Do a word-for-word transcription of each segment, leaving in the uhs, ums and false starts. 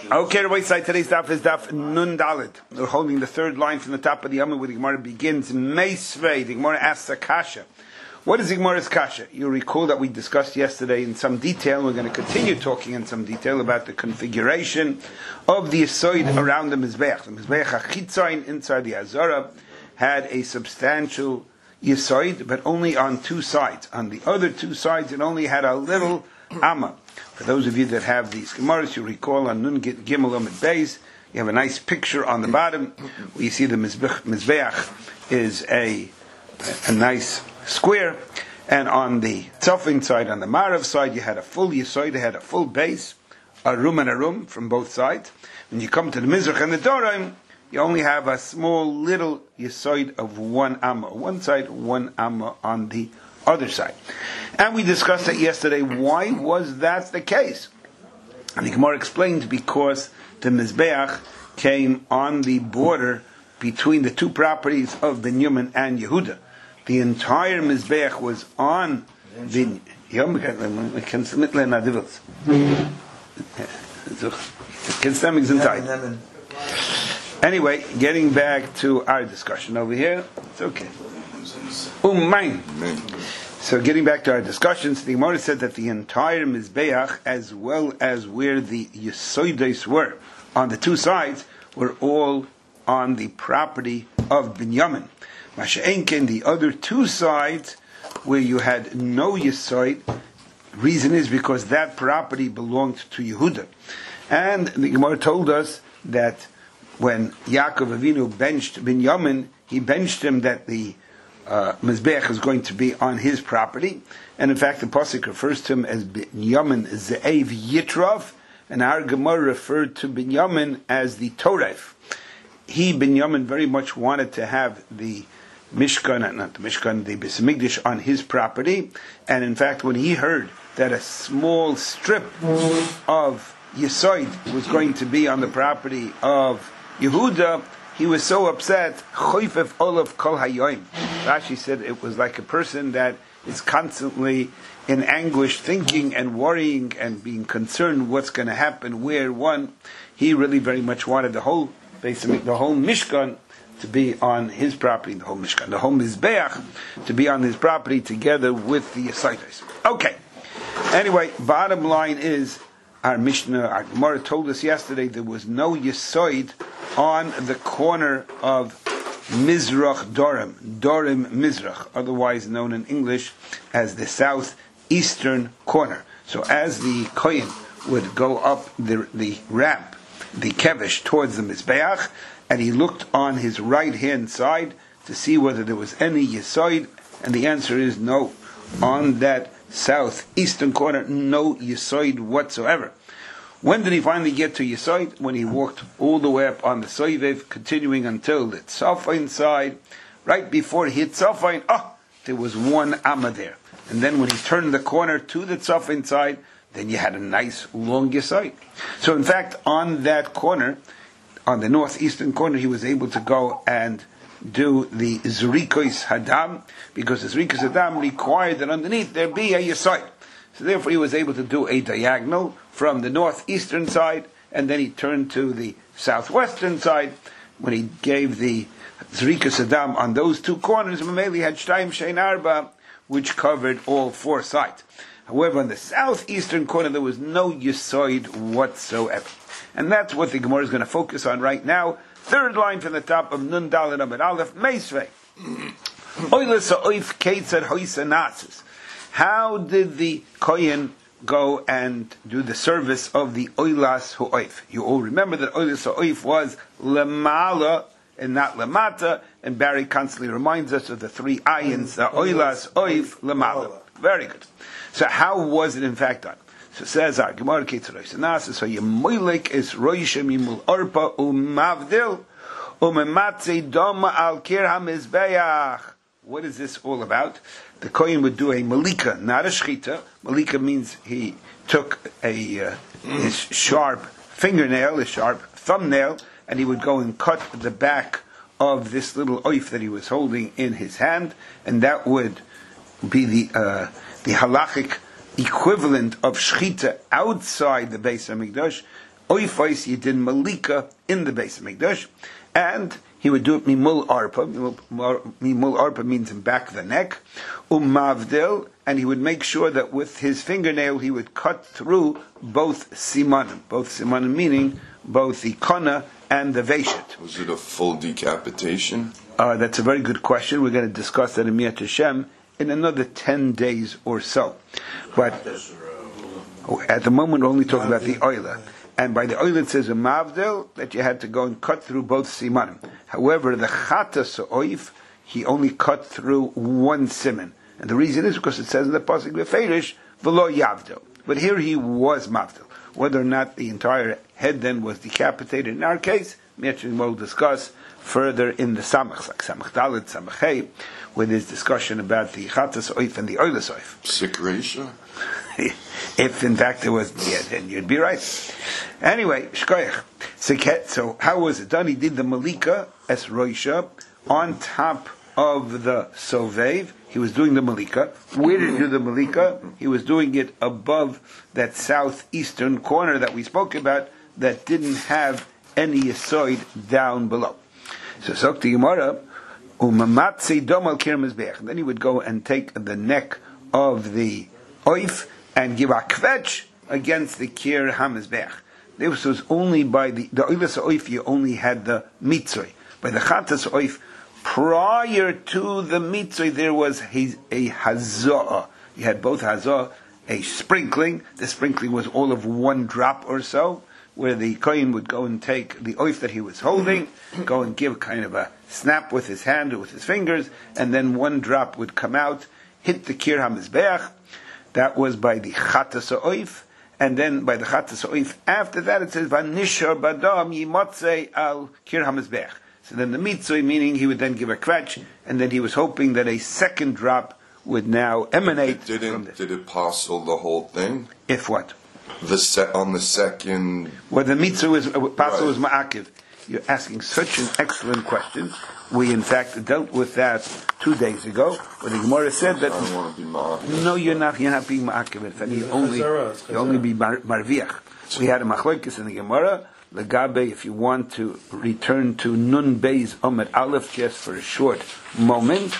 Okay, the right side. Today's daf is daf Nun Dalet. We're holding the third line from the top of the Yama where the Gemara begins. Meisvei, the Gemara asks a kasha. What is the Gemara's kasha? You recall that we discussed yesterday in some detail. We're going to continue talking in some detail about the configuration of the Yisoid around the Mizbeach. The Mizbeach HaChitzayin inside the Azara had a substantial Yisoid, but only on two sides. On the other two sides, it only had a little Amma. For those of you that have these Gemaras, you recall on Nun Gimel Amid Beis, you have a nice picture on the bottom where you see the Mizbeach, Mizbeach is a, a nice square, and on the Tzofin side, on the Marav side, you had a full Yisoid, you had a full base, a room and a room from both sides. When you come to the Mizrach and the Doraim, you only have a small little Yisoid of one Amma on one side, one Amma on the other side. And we discussed that yesterday. Why was that the case? And the Gemara explained because the Mizbeach came on the border between the two properties of Binyamin and Yehuda. The entire Mizbeach was on the... Anyway, getting back to our discussion over here. It's okay. Umain. So getting back to our discussions, the Gemara said that the entire Mizbeach, as well as where the Yesoides were, on the two sides, were all on the property of Binyamin. Masha'enken, the other two sides, where you had no Yesoid, reason is because that property belonged to Yehuda. And the Gemara told us that when Yaakov Avinu benched Binyamin, he benched him that the Uh, Mizbeach is going to be on his property, and in fact the pasuk refers to him as Binyamin Ze'ev Yitrav, and our Gemara referred to Binyamin as the Toref. He, Binyamin, very much wanted to have the Mishkan, not the Mishkan, the Beis Hamikdash on his property, and in fact when he heard that a small strip of Yesoid was going to be on the property of Yehuda, he was so upset. Choifef olav kol hayoim. Rashi said it was like a person that is constantly in anguish, thinking and worrying and being concerned what's going to happen, where one. He really very much wanted the whole, basically the whole Mishkan to be on his property, the whole Mishkan, the whole Mizbeach to be on his property together with the Yisaitis. Okay. Anyway, bottom line is, our Mishnah, our Gemara told us yesterday there was no Yisoid on the corner of Mizrach Dorim, Dorim Mizrach, otherwise known in English as the southeastern corner. So as the Kohen would go up the, the ramp, the Kevish, towards the Mizbeach, and he looked on his right-hand side to see whether there was any Yisoid, and the answer is no. On that southeastern corner, no Yisoid whatsoever. When did he finally get to Yisoid? When he walked all the way up on the Soivev, continuing until the Tzofain side. Right before he hit Tzofain, oh, there was one Amma there. And then when he turned the corner to the Tzofain side, then you had a nice long Yisoid. So in fact, on that corner, on the northeastern corner, he was able to go and do the Zrikos Hadam, because the Zrikos Hadam required that underneath there be a Yisoid. So therefore he was able to do a diagonal from the northeastern side, and then he turned to the southwestern side. When he gave the Zrikas Adam on those two corners, Mameli had Shtayim Shein Arba, which covered all four sides. However, on the southeastern corner there was no Yisoid whatsoever. And that's what the Gemara is going to focus on right now. Third line from the top of Nun Dalet Amud Aleph, Meisvei. Oilas ha'oif keitzad hoisa nasis. How did the Kohen go and do the service of the Oilas Ha'oif? You all remember that Oilas Ha'oif was Lemala and not Lemata, and Barry constantly reminds us of the three ayins, the Oilas Ha'oif Lemala. Very good. So how was it in fact done? So it says our Gemara Ketzrois Nasa, so Yemoilek is Roishem Yimul Orpa Umavdil Umematze Doma Al Kir HaMizbeach. What is this all about? The Kohen would do a malika, not a shchita. Malika means he took a uh, his sharp fingernail, his sharp thumbnail, and he would go and cut the back of this little oif that he was holding in his hand, and that would be the uh, the halachic equivalent of shchita outside the Beis Hamikdash. oifais yidin malika in the base of Mikdash, and he would do it mimul arpa. Mimul arpa means in back of the neck. Umavdil, and he would make sure that with his fingernail he would cut through both simanim. Both simanim meaning both the kana and the veshet. Was it a full decapitation? Uh, that's a very good question. We're going to discuss that in Miyat Hashem in another ten days or so. But at the moment we're only talking about the oila. And by the oila it says a mavdil, that you had to go and cut through both simanim. However, the chata sa'oif, he only cut through one siman. And the reason is because it says in the pasuk v'feirish v'lo yavdil. But here he was mavdil. Whether or not the entire head then was decapitated in our case, we'll discuss further in the samach, like samach dalet, samach hey, where there's discussion about the chata sa'oif and the oila sa'oif. Sick ratio? If in fact there was, yeah, then you'd be right. Anyway, shkoyach. So how was it done? He did the malika as roisha on top of the sovev. He was doing the malika. Where did he do the malika? He was doing it above that southeastern corner that we spoke about that didn't have any yisoid down below. So Sokti Gemara, umamatzi dom al kir mizbeach. Then he would go and take the neck of the oif and give a kvetch against the kir hamizbeach. This was only by the the oilas oif. You only had the mitzvah. By the chatas oif, prior to the mitzvah, there was a, a hazah. You had both hazah, a sprinkling. The sprinkling was all of one drop or so, where the kohen would go and take the oif that he was holding, go and give kind of a snap with his hand or with his fingers, and then one drop would come out, hit the kir hamizbeach. That was by the chatas oif. And then by the chatas oif, after that it says, Vanishar badam yimotze al kir hamizbeach. So then the mitzvah, meaning he would then give a kvetch, and then he was hoping that a second drop would now emanate it didn't, from this. Did it parcel the whole thing? If what? The se- on the second... Well, the mitzvah was, uh, parcel was ma'akiv. You're asking such an excellent question. We, in fact, dealt with that two days ago, where the Gemara said that... I don't want to be ma'akiv. No, you're not, you're not being ma'akiv. In fact, you only, you only be mar- marviach. We had a machlokes in the Gemara. Legabe, if you want to return to Nun Beis Omer Aleph just for a short moment.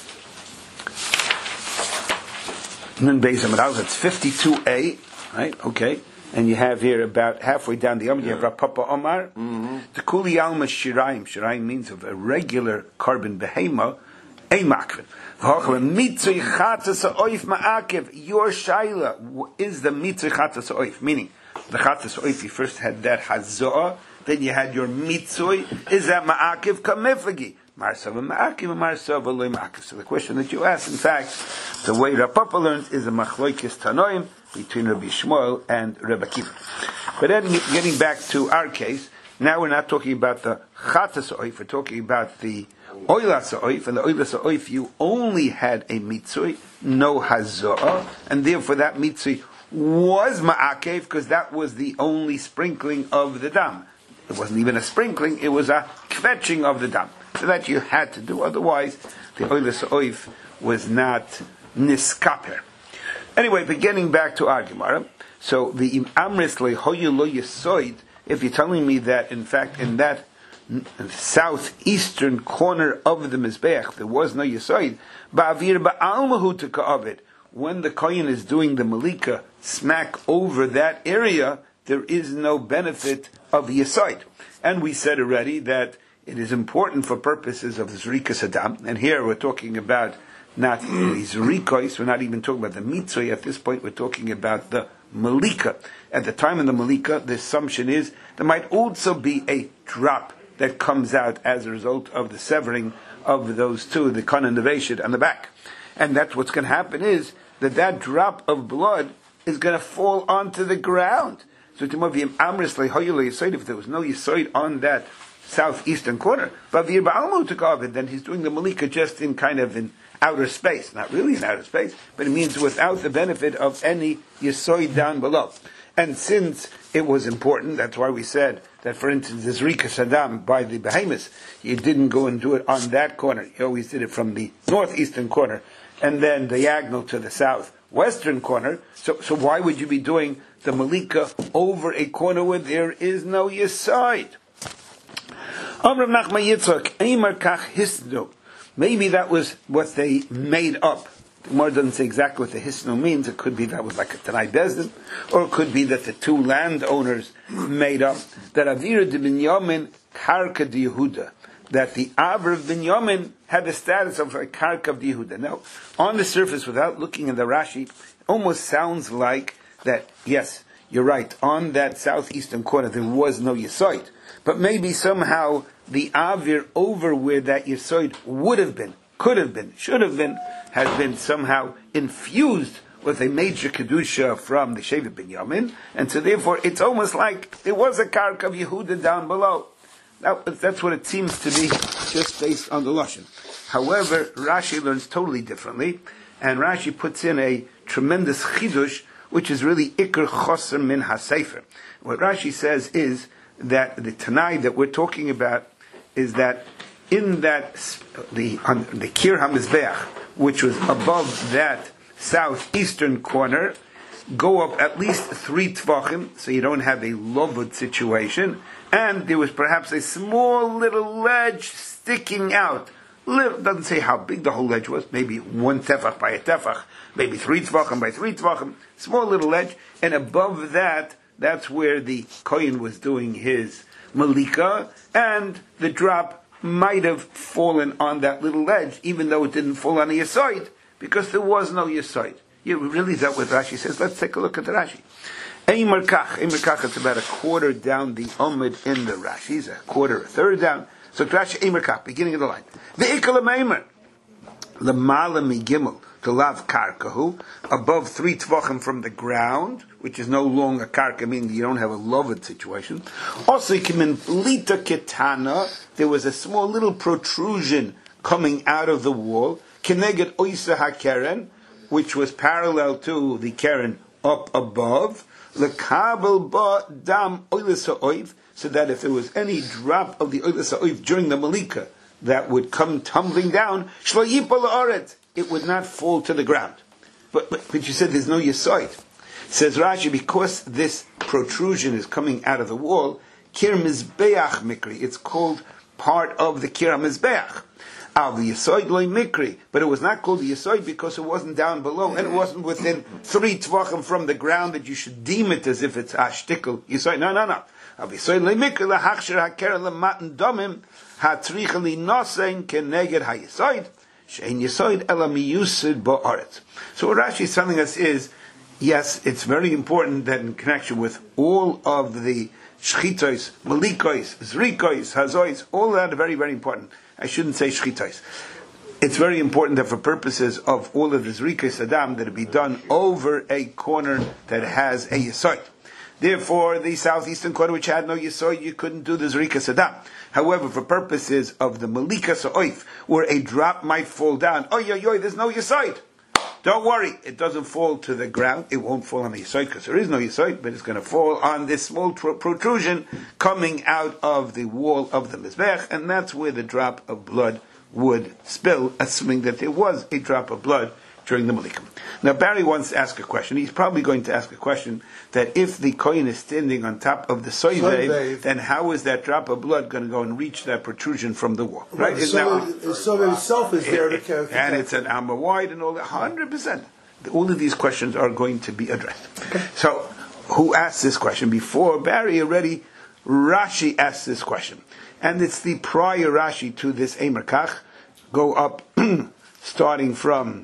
Nun Beis Omer Aleph, it's fifty-two A, right? Okay. And you have here about halfway down the Omer, you have Rapapa Omar. The Kuli Alma Shiraim. Shiraim means of a regular carbon behema, a makvin. Mitzvah chatzas oif ma'akiv. Your shaila is the mitzvah chatzas oif, meaning the chatzas oif, you first had that hazah, then you had your mitzvah, is that ma'akiv kamifagi? Marsav ma'akiv, marsav loy ma'akiv. So the question that you ask, in fact, the way Rapapa learns is a machloikis tanoim between Rabbi Shmuel and Rabbi Akiva. But then, getting back to our case, now we're not talking about the chatzas oif, we're talking about the oilas oif, and the oilas oif, you only had a mitzvah, no hazah, and therefore that mitzvah was ma'akev, because that was the only sprinkling of the dam. It wasn't even a sprinkling, it was a kvetching of the dam. So that you had to do, otherwise the oilas oif was not niskaper. Anyway, but getting back to our Gemara, so the amris lehoyu lo yesoid, if you're telling me that in fact in that southeastern corner of the mizbeach there was no yesoid, ba'avir ba'almahu to ka'avid, when the kohen is doing the malika smack over that area, there is no benefit of yesoid. And we said already that it is important for purposes of zrikas adam, and here we're talking about not the zrikos, we're not even talking about the mitzvah at this point, we're talking about the malika. At the time of the malika, the assumption is there might also be a drop that comes out as a result of the severing of those two, the kan and the veshet on the back. And that's what's going to happen is that that drop of blood is going to fall onto the ground. So if there was no yisoid on that southeastern corner, then he's doing the malika just in kind of in outer space, not really in outer space, but it means without the benefit of any yisoid down below. And since it was important, that's why we said that, for instance, the Zrika Saddam by the behemoths, you didn't go and do it on that corner. You always did it from the northeastern corner, and then diagonal to the south, western corner. So, so why would you be doing the Malika over a corner where there is no Yesod? Amram Nachman Yitzchak, Eimer Kach Hisnu. Maybe that was what they made up. The Gemara doesn't say exactly what the Hisnu means. It could be that was like a Tanai Bezdin, or it could be that the two landowners made up that Avira de Binyamin Karka de Yehuda, that the Avra of Binyamin had the status of a Karka of de Yehuda. Now, on the surface, without looking at the Rashi, it almost sounds like that, yes, you're right, on that southeastern corner there was no Yesod, but maybe somehow the Avir over where that Yesod would have been, could have been, should have been, has been somehow infused with a major Kedusha from the Shevet Binyamin, and so therefore it's almost like there was a Karka of Yehuda down below. Now, that's what it seems to be, just based on the Lashon. However, Rashi learns totally differently, and Rashi puts in a tremendous chidush, which is really Iker Choser Min HaSefer. What Rashi says is that the Tanai that we're talking about is that in that, the, on the Kir HaMizbeach, which was above that southeastern corner, go up at least three tvachim, so you don't have a lovud situation, and there was perhaps a small little ledge sticking out. Little, doesn't say how big the whole ledge was, maybe one tefach by a tefach, maybe three tvachim by three tvachim, small little ledge, and above that, that's where the Kohen was doing his malika, and the drop might have fallen on that little ledge, even though it didn't fall on a Yesod, because there was no Yesod. Yeah, really is that what Rashi says? Let's take a look at the Rashi. Eimer Kach, Eimer Kach, it's about a quarter down the Omid in the Rashi, it's a quarter, a third down. So Rashi, Eimer Kach, beginning of the line. Ve'ikal Eimer, Lamala Migimel, to Lav Karkahu, above three tvachim from the ground, which is no longer Karka, meaning you don't have a loved situation. Also, in Lita Ketana, there was a small little protrusion coming out of the wall, Keneged Oisa HaKeren, which was parallel to the Keren up above, lekabel ba dam oilis ha'oiv, so that if there was any drop of the oilis ha'oiv during the malika that would come tumbling down, shlo yipol ha'aretz, it would not fall to the ground. But, but, but you said there's no yesod. Says Rashi, because this protrusion is coming out of the wall, kir mizbeach mikri, it's called part of the kir mizbeach. Al the Yesod loy mikri, but it was not called the Yesod because it wasn't down below and it wasn't within three tvachim from the ground that you should deem it as if it's ashtikkel Yesod. No, no, no. Al Yesod loy mikri lahachshir hakeren lematan domim hatricha li nosein keneged hayesod shein Yesod ela miyusid ba'aretz. So what Rashi is telling us is, yes, it's very important that in connection with all of the shchitos, malikos, zrikos, hazois, all that are very, very important. I shouldn't say shchitos. It's very important that for purposes of all of the zrikos adam, that it be done over a corner that has a yesod. Therefore, the southeastern corner which had no yesod, you couldn't do the zrikos adam. However, for purposes of the malika sa'oif, where a drop might fall down, oh, yo, yo, there's no yesod. Don't worry, it doesn't fall to the ground. It won't fall on the Yesod because there is no Yesod, but it's going to fall on this small tr- protrusion coming out of the wall of the Mizbech, and that's where the drop of blood would spill, assuming that there was a drop of blood during the Malikim. Now, Barry wants to ask a question. He's probably going to ask a question that if the Kohen is standing on top of the Soivev, then how is that drop of blood going to go and reach that protrusion from the wall? Right? The Soivev itself is there to care. And it's an amma wide and all that. one hundred percent. All of these questions are going to be addressed. So, who asked this question? Before Barry already, Rashi asked this question. And it's the prior Rashi to this Eimer Kach. Go up, starting from...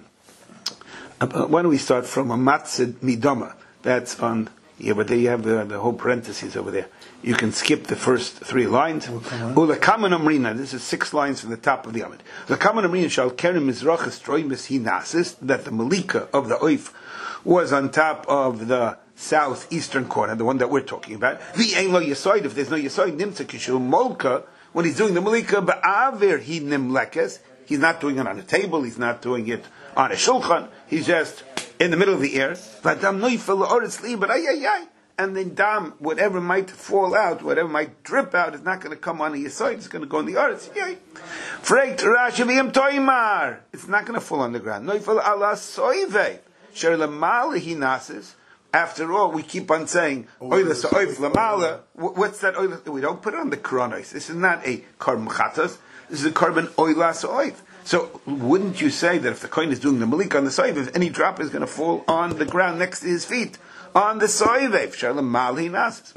Uh, why don't we start from a matzid midama? That's on, yeah, but there you have the, the whole parentheses over there. You can skip the first three lines. Ulakaman amrina, this is six lines from the top of the Amid. Ulakaman amrina shall kerim mizrachas troimis hi nasis, that the malika of the oif was on top of the southeastern corner, the one that we're talking about. The ein lo yesoid, if there's no yesoid, nimtza kishu molka, when he's doing the malika, ba'avir hi nimlekes, he's not doing it on a table, he's not doing it on a shulchan, he's just in the middle of the air. And then dam, whatever might fall out, whatever might drip out, is not going to come on the side, it's going to go on the earth. It's not going to fall on the ground. Sher lamala he nases. After all, we keep on saying, oilas oif lamala. What's that oilas? We don't put it on the kronos. This is not a carbon chatas. This is a carbon oilas oif. So, wouldn't you say that if the kohen is doing the malik on the soivev, any drop is going to fall on the ground next to his feet, on the soivev? Sher lamala he nases.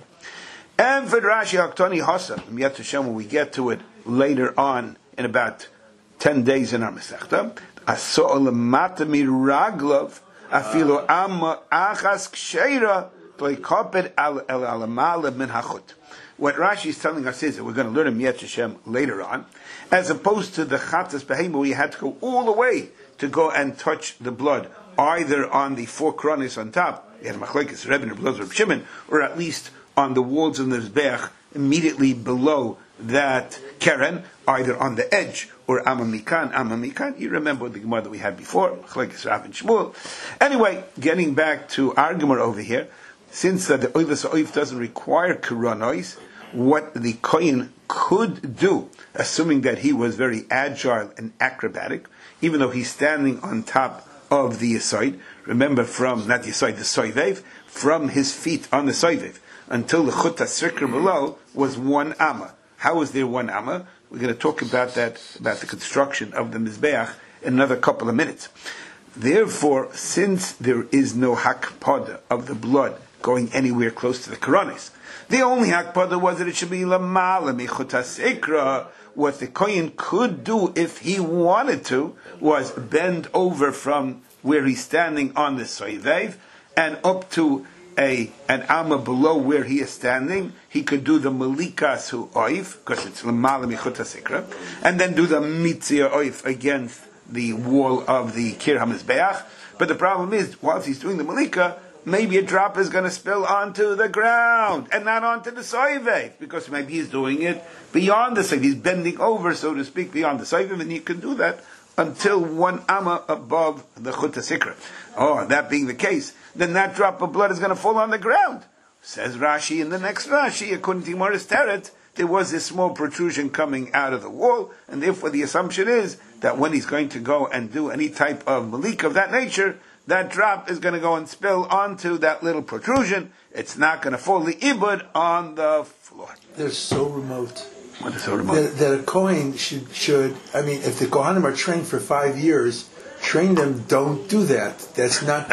And for Rashi Haktani Hasa, yet to show when we get to it later on in about ten days in our Masechta, Aso'olamata miraglov, afilo amma achas ksheira, toikoped al alamala min hachut. What Rashi is telling us is that we're going to learn in Yet Hashem later on, as opposed to the chatas behema, where you had to go all the way to go and touch the blood, either on the four kronis on top, you had machlekes Rebbe and Reb Shimon, or at least on the walls of the Mizbeach, immediately below that Keren, either on the edge or Amamikan, Amamikan. You remember the Gemara that we had before, Chlekes Rav and Shmuel. Anyway, getting back to our Gemara over here, since uh, the Oilas Oif doesn't require Koronois, what the Kohen could do, assuming that he was very agile and acrobatic, even though he's standing on top of the Yisoid, remember from, not the Yisoid, the Soivev, from his feet on the Soivev, until the Chut HaSikr below was one amma. How was there one amma? We're going to talk about that, about the construction of the Mizbeach in another couple of minutes. Therefore, since there is no hakpada of the blood going anywhere close to the Koronis, the only hakpada was that it should be lamala mi Chut HaSikr. What the Kohen could do if he wanted to was bend over from where he's standing on the Soivev and up to A, an amma below where he is standing. He could do the malikas hu oif, because it's l'mala michut hasikra, and then do the mitzia oif against the wall of the kir hamizbeach. But the problem is, whilst he's doing the malika, maybe a drop is going to spill onto the ground and not onto the soivev, because maybe he's doing it beyond the soivev. He's bending over, so to speak, beyond the soivev, and you can do that until one amma above the chut hasikra. Oh, that being the case, then that drop of blood is going to fall on the ground. Says Rashi in the next Rashi, according to Gemara's Teret, there was a small protrusion coming out of the wall, and therefore the assumption is that when he's going to go and do any type of malik of that nature, that drop is going to go and spill onto that little protrusion. It's not going to fall the ibud on the floor. They're so remote. What is so remote? That, that a Kohen should, should, I mean, if the Kohanim are trained for five years, train them, don't do that. That's not,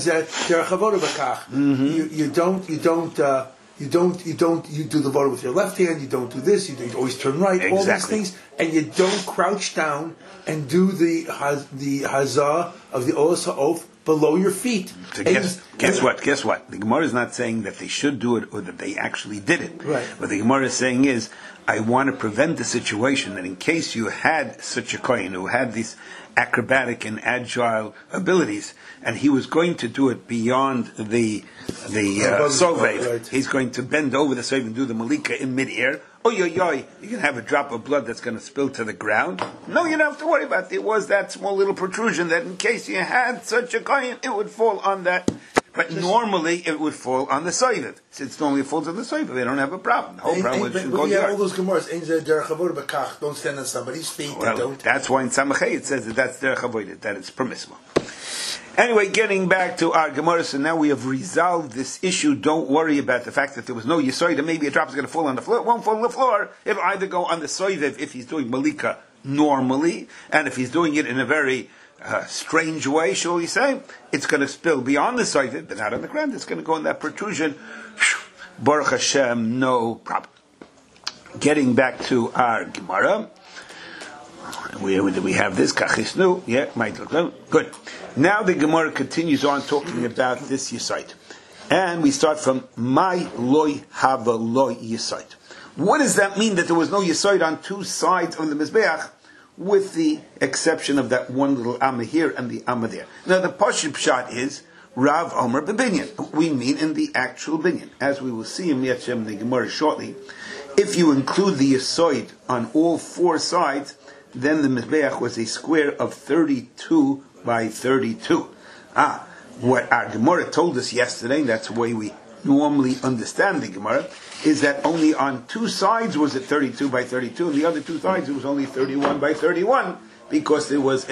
mm-hmm. you, you don't, you don't, uh, you don't, you don't, you do the voda with your left hand, you don't do this, you, do, you always turn right, exactly. All these things, and you don't crouch down and do the, the hazah of the Olas HaOf below your feet. So guess, guess what? Guess what? The Gemara is not saying that they should do it or that they actually did it. Right. What the Gemara is saying is, I want to prevent the situation that in case you had such a kohen who had these acrobatic and agile abilities, and he was going to do it beyond the the uh, sovev, right. He's going to bend over the sovev and do the malika in midair. Oh, yo, yo, you can have a drop of blood that's going to spill to the ground. No, you don't have to worry about it. There was that small little protrusion that in case you had such a kohen, it would fall on that. But Just, normally it would fall on the soivev. Since normally it falls on the soivev, they don't have a problem. The whole problem is it should go yard. All those Gemaras, don't stand on somebody's feet. Well, don't. That's why in Samachay it says that that's derech avodah, that it's permissible. Anyway, getting back to our Gemara, so now we have resolved this issue. Don't worry about the fact that there was no yisoid, and maybe a drop is going to fall on the floor. It won't fall on the floor. It'll either go on the soivev if he's doing malika normally, and if he's doing it in a very Uh, strange way, shall we say, it's going to spill beyond the soivet, but not on the ground. It's going to go in that protrusion. Baruch Hashem, no problem. Getting back to our Gemara, we, we have this kachisnu, yeah, might look good. Now the Gemara continues on talking about this yisoid, and we start from my loy hava loy yisoid. What does that mean that there was no yisoid on two sides of the mizbeach, with the exception of that one little amma here and the amma there? Now the pashut pshat is Rav Omer b'binyan. We mean in the actual binyan, as we will see in Yet Hashem the Gemara shortly. If you include the yisoid on all four sides, then the mizbeach was a square of thirty-two by thirty-two. Ah, what our Gemara told us yesterday, that's the way we normally understand the Gemara, is that only on two sides was it thirty-two by thirty-two, and the other two sides it was only thirty-one by thirty-one, because there was a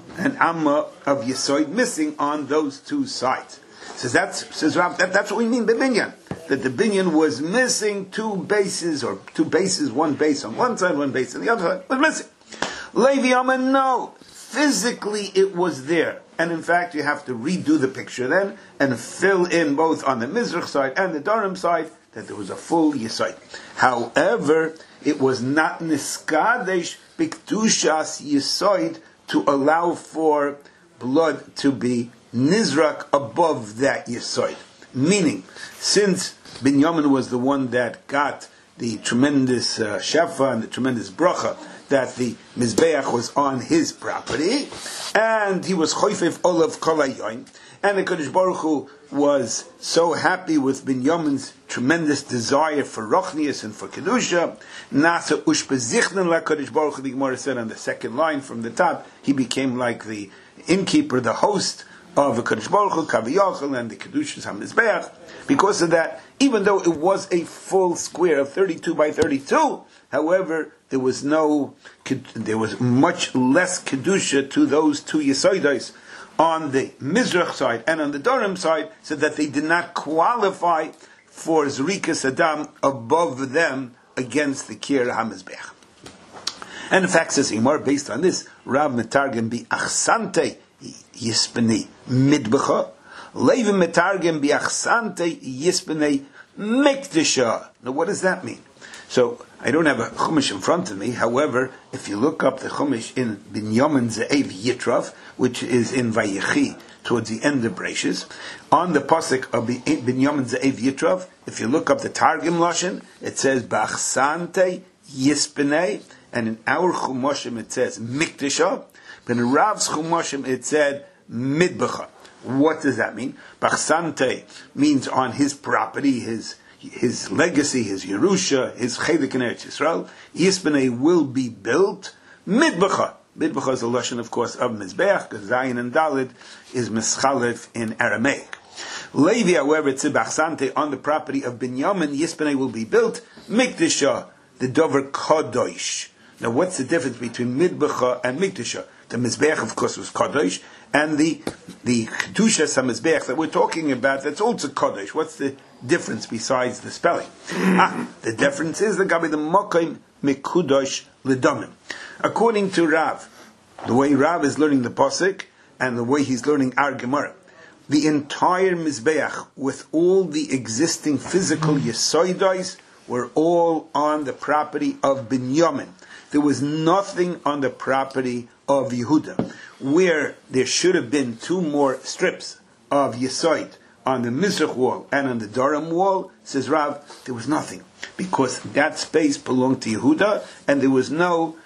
an amma of Yesoid missing on those two sides. Says that's says Rav, that, that's what we mean by binyan. That the binyan was missing two bases, or two bases, one base on one side, one base on the other side, was missing. Levi Amma, no. Physically it was there. And in fact you have to redo the picture then and fill in both on the Mizrach side and the Durham side that there was a full Yesoid. However, it was not niskadesh bikdushas Yesoid to allow for blood to be nizrak above that Yesoid. Meaning, since Binyamin was the one that got the tremendous uh, shefa and the tremendous bracha, that the Mizbeach was on his property, and he was choifef olav kol hayoim, and the Kodesh Baruch Hu was so happy with Binyamin's tremendous desire for Rochnius and for Kedusha, Nasa ushpezichnen la Kodesh Baruch Hu, the Gemara said on the second line from the top, he became like the innkeeper, the host of the Kodesh Baruch Hu, Kaviyachal, and the Kedushas HaMizbeach. Because of that, even though it was a full square of thirty-two by thirty-two, however, there was no, there was much less Kedusha to those two Yesoidos on the Mizrach side and on the Durham side, so that they did not qualify for Zrikas Adam above them against the Kir HaMizbeach. And in fact, says Imar, based on this, Rav Metargem bi Achsante Yispene Midbecha, Levi Metargem bi Achsante Yispene Mikdesha. Now what does that mean? So, I don't have a Chumash in front of me, however, if you look up the Chumash in Binyamin Ze'ev Yitrav, which is in Vayechi, towards the end of Breshis, on the pasuk of Binyamin Ze'ev Yitrav, if you look up the Targum Lashon, it says, Bachsante Yispene, and in our Chumashim it says, Mikdesha, but in Rav's Chumashim it said, Midbecha. What does that mean? Bachsante means on his property, his his legacy, his Yerusha, his Chelik in Eretz Yisrael. Yispene will be built. Midbecha. Midbecha is a lashon, of course, of Mizbeach, because Zayin and Dalid is Mischalef in Aramaic. Levi, however, it's Bachsante on the property of Binyamin. Yispene will be built. Mikdesha, the Dover Kadosh. Now, what's the difference between Midbecha and Mikdesha? The Mizbeach, of course, was Kadosh, and the the Kedushas HaMizbeach that we're talking about, that's also Kadosh. What's the difference besides the spelling? ah, the difference is the Gabi the Mokim Mikudosh L'Domim. According to Rav, the way Rav is learning the Pasuk, and the way he's learning our Gemara, the entire Mizbeach, with all the existing physical Yesoidos, were all on the property of Binyamin. There was nothing on the property of Yehuda, where there should have been two more strips of Yesoid on the Mizrach wall and on the Durham wall, says Rav, there was nothing, because that space belonged to Yehuda, and there was no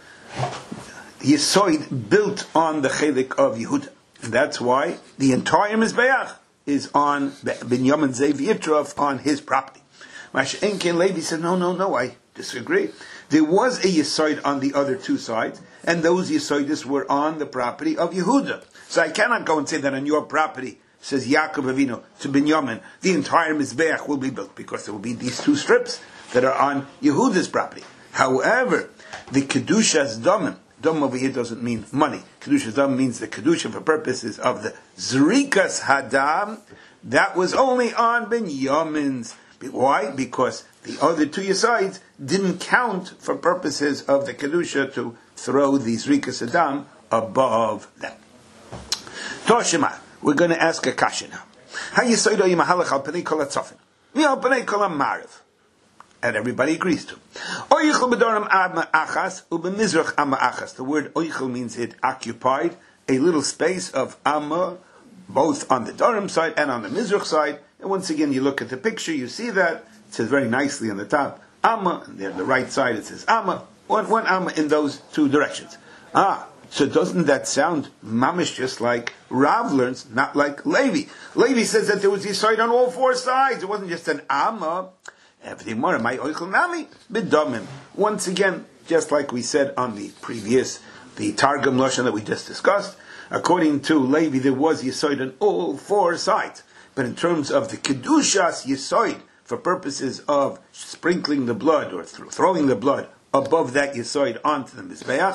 Yesoid built on the Chelik of Yehuda. And that's why the entire Mizbeach is on Binyamin Ze'ev Yitrav, on his property. Masha'enken Levi said, no, no, no, I disagree. There was a Yesoid on the other two sides, and those Yesoidis were on the property of Yehuda. So I cannot go and say that on your property, says Yaakov Avinu to Binyamin, the entire Mizbeach will be built, because there will be these two strips that are on Yehuda's property. However, the Kedushas Domim, Dom over here doesn't mean money. Kedushas Dom means the Kedusha for purposes of the Zrikas Hadam, that was only on Binyamin's. Why? Because the other two Yesoids didn't count for purposes of the Kedusha to throw the Zrikas Adam above them. Toshima, we're going to ask a kasha now. How Yesoid are Mahalach al Penei Kol HaTzofim? Mi al Penei Kol HaMariv? And everybody agrees to. Oichel b'doram ama achas u'b'mizrach ama achas. The word oichel means it occupied a little space of amma, both on the Durham side and on the Mizrach side. And once again, you look at the picture, you see that it says very nicely on the top amma, and there on the right side it says amma. One, one amma in those two directions. Ah, so doesn't that sound mamish just like Rav learns, not like Levi? Levi says that there was Yesoid on all four sides. It wasn't just an amma. Everything more, my oichel nami b'domim. Once again, just like we said on the previous, the Targum Lashon that we just discussed, according to Levi, there was Yesoid on all four sides. But in terms of the Kedushas Yesoid, for purposes of sprinkling the blood or th- throwing the blood above that Yesoid onto the Mizbeach,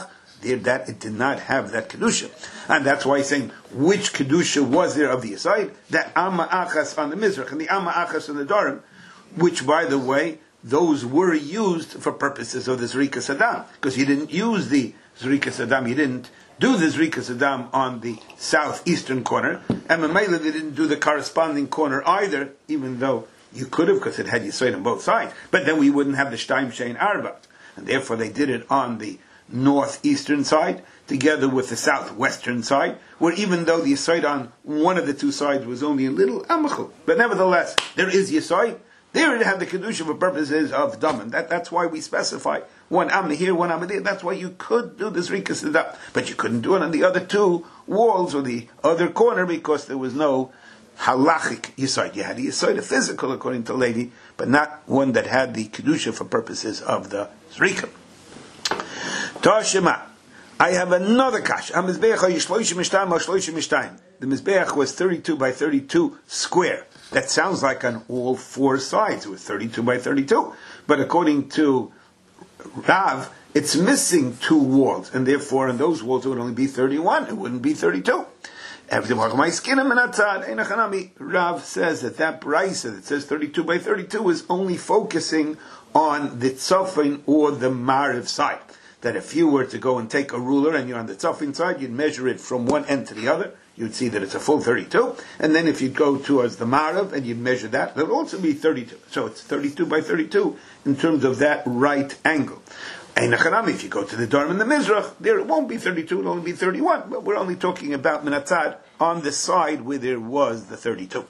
There, that it did not have that kedusha, and that's why he's saying which kedusha was there of the Yisoid? That Amma Achas on the Mizrach and the Amma Achas on the Dorim, which, by the way, those were used for purposes of the Zrikas Adam, because you didn't use the Zrikas Adam, you didn't do the Zrikas Adam on the southeastern corner, and Mamela they didn't do the corresponding corner either, even though you could have, because it had Yisoid on both sides, but then we wouldn't have the Shtaim Shein Arba, and therefore they did it on the northeastern side, together with the southwestern side, where even though the Yisoid on one of the two sides was only a little Amachul, but nevertheless, there is Yisoid. There it had the Kedusha for purposes of Daman. That, that's why we specify one Amma here, one Amma there. That's why you could do this Rikas Adam. But you couldn't do it on the other two walls or the other corner because there was no halachic Yisoid. You had a Yisoid, a physical, according to Levi, but not one that had the Kedusha for purposes of the Zrika. Toshima. I have another kash. The Mizbeach was thirty-two by thirty-two square. That sounds like on all four sides. It was thirty-two by thirty-two. But according to Rav, it's missing two walls. And therefore, on those walls, it would only be thirty-one. It wouldn't be thirty-two. Rav says that that brisa that says thirty-two by thirty-two is only focusing on the tzofin or the mariv side. That if you were to go and take a ruler and you're on the tzofin side, you'd measure it from one end to the other. You'd see that it's a full thirty-two. And then if you go towards the Marav and you measure that, it'll also be thirty-two. So it's thirty-two by thirty-two in terms of that right angle. And if you go to the Dorim and the Mizrach, there it won't be thirty-two, it'll only be thirty-one. But we're only talking about Minatzad on the side where there was the thirty-two.